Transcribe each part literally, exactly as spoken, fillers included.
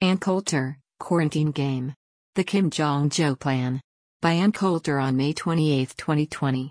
Ann Coulter, Quarantine Game. The Kim Jong-jo Plan. By Ann Coulter on May twenty-eighth, twenty twenty.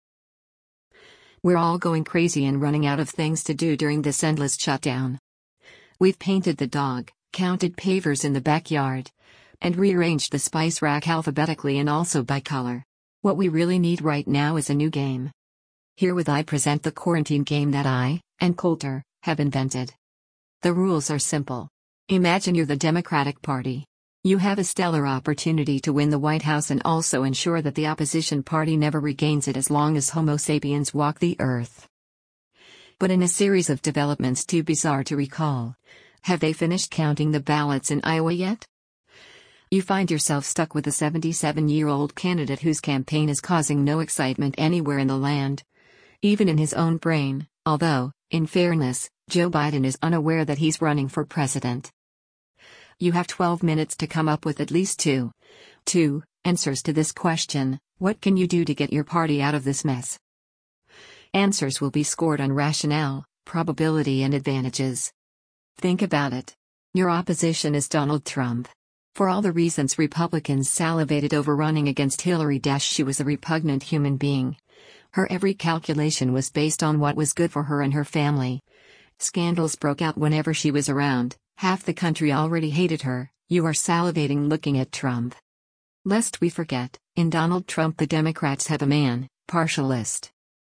We're all going crazy and running out of things to do during this endless shutdown. We've painted the dog, counted pavers in the backyard, and rearranged the spice rack alphabetically and also by color. What we really need right now is a new game. Herewith I present the quarantine game that I, Ann Coulter, have invented. The rules are simple. Imagine you're the Democratic Party. You have a stellar opportunity to win the White House and also ensure that the opposition party never regains it as long as Homo sapiens walk the earth. But in a series of developments too bizarre to recall, have they finished counting the ballots in Iowa yet? You find yourself stuck with a seventy-seven-year-old candidate whose campaign is causing no excitement anywhere in the land, even in his own brain, although, in fairness, Joe Biden is unaware that he's running for president. You have twelve minutes to come up with at least two, two answers to this question: what can you do to get your party out of this mess? Answers will be scored on rationale, probability, and advantages. Think about it. Your opposition is Donald Trump. For all the reasons Republicans salivated over running against Hillary, she was a repugnant human being. Her every calculation was based on what was good for her and her family. Scandals broke out whenever she was around. Half the country already hated her. You are salivating looking at Trump. Lest we forget, in Donald Trump the Democrats have a man, partialist,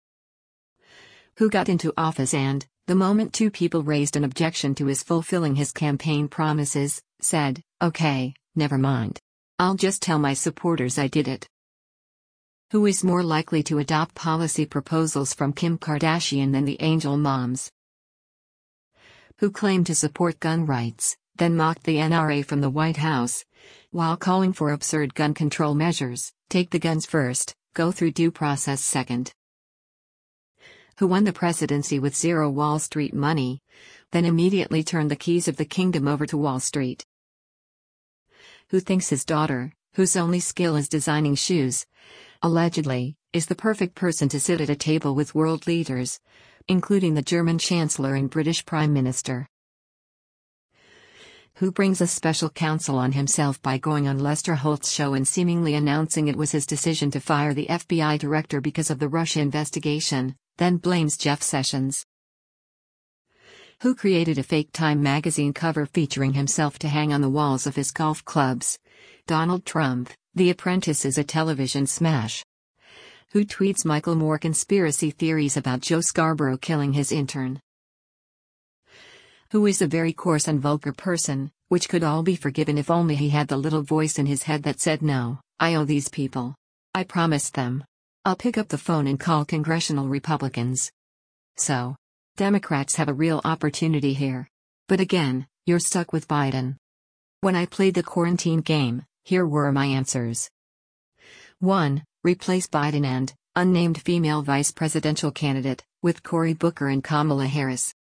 who got into office and, the moment two people raised an objection to his fulfilling his campaign promises, said, "Okay, never mind. I'll just tell my supporters I did it." Who is more likely to adopt policy proposals from Kim Kardashian than the Angel Moms? Who claimed to support gun rights, then mocked the N R A from the White House, while calling for absurd gun control measures: take the guns first, go through due process second. Who won the presidency with zero Wall Street money, then immediately turned the keys of the kingdom over to Wall Street. Who thinks his daughter, whose only skill is designing shoes, allegedly, is the perfect person to sit at a table with world leaders, including the German Chancellor and British Prime Minister. Who brings a special counsel on himself by going on Lester Holt's show and seemingly announcing it was his decision to fire the F B I director because of the Russia investigation, then blames Jeff Sessions. Who created a fake Time magazine cover featuring himself to hang on the walls of his golf clubs? Donald Trump. The Apprentice is a television smash. Who tweets Michael Moore conspiracy theories about Joe Scarborough killing his intern? Who is a very coarse and vulgar person, which could all be forgiven if only he had the little voice in his head that said, "No, I owe these people. I promised them. I'll pick up the phone and call congressional Republicans." So, Democrats have a real opportunity here. But again, you're stuck with Biden. When I played the quarantine game, here were my answers. one. Replace Biden and, unnamed female vice presidential candidate, with Cory Booker and Kamala Harris.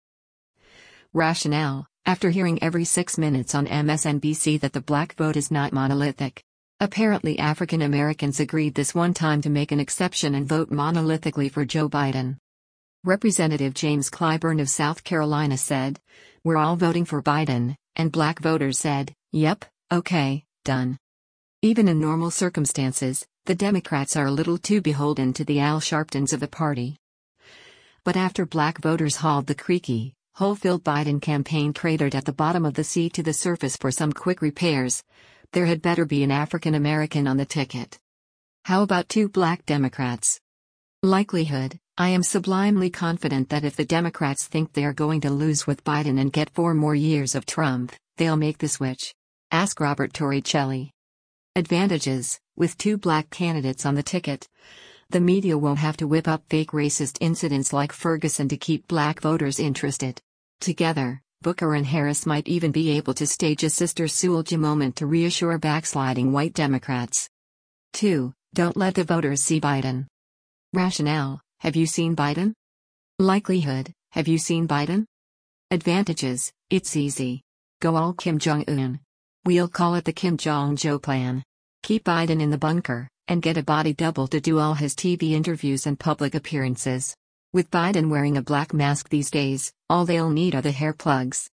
Rationale: after hearing every six minutes on M S N B C that the black vote is not monolithic. Apparently African Americans agreed this one time to make an exception and vote monolithically for Joe Biden. Representative James Clyburn of South Carolina said, "We're all voting for Biden," and black voters said, "Yep, okay, done." Even in normal circumstances, the Democrats are a little too beholden to the Al Sharptons of the party. But after black voters hauled the creaky, hole-filled Biden campaign cratered at the bottom of the sea to the surface for some quick repairs, there had better be an African American on the ticket. How about two black Democrats? Likelihood: I am sublimely confident that if the Democrats think they are going to lose with Biden and get four more years of Trump, they'll make the switch. Ask Robert Torricelli. Advantages: with two black candidates on the ticket, the media won't have to whip up fake racist incidents like Ferguson to keep black voters interested. Together, Booker and Harris might even be able to stage a Sister Souljah moment to reassure backsliding white Democrats. two. Don't let the voters see Biden. Rationale: have you seen Biden? Likelihood: have you seen Biden? Advantages: it's easy. Go all Kim Jong-un. We'll call it the Kim Jong-jo Plan. Keep Biden in the bunker, and get a body double to do all his T V interviews and public appearances. With Biden wearing a black mask these days, all they'll need are the hair plugs.